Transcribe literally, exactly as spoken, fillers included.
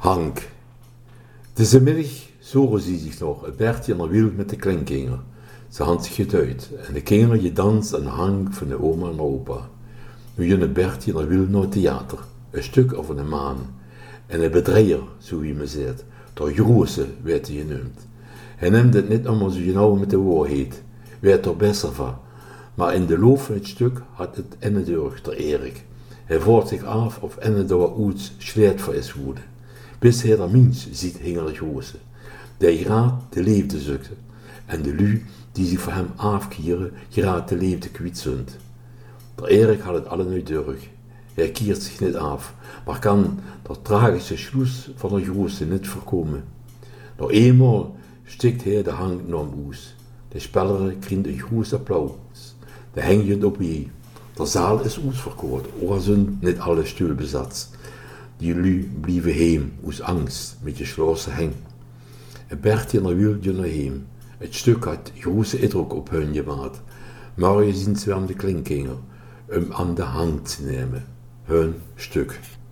Hank. Het is een middag, zoren ze zich nog, het Bertje aan de wiel met de kleinkinderen. Ze had zich getuid en de kinderen je danst aan de Hank van de oma en opa. Nu je Bertje aan de wiel naar het theater, een stuk over een maan. En een bedreier, zo wie me zegt, door Groese werd hij genoemd. Hij neemt het niet allemaal zo genau met de waarheid, werd er besser van. Maar in de loop van het stuk had het enne door ter Erik. Hij voert zich af of enne door iets slecht voor is woede. Bis hij er minst ziet hingel Groese. Die graad de liefde zoekt. En de lu die zich voor hem afkieren, graad de liefde kwijt zijn. Der Erik had het allen uit terug. Hij kiert zich niet af, maar kan de tragische schluss van de Groese niet voorkomen. Door eenmaal stikt hij de Hank naar hem uit. De spelers krijgen een groot applaus. De hengen op je. De zaal is uitverkocht, er zijn niet alle stoelen bezat. Die lui blijven heem, uit angst, met gesloten heng. En Bertje naar wieltje naar heem. Het stuk had grote indruk op hun gemaakt. Morgen zien ze aan de klinkinger, om aan de Hank te nemen. Hun stuk.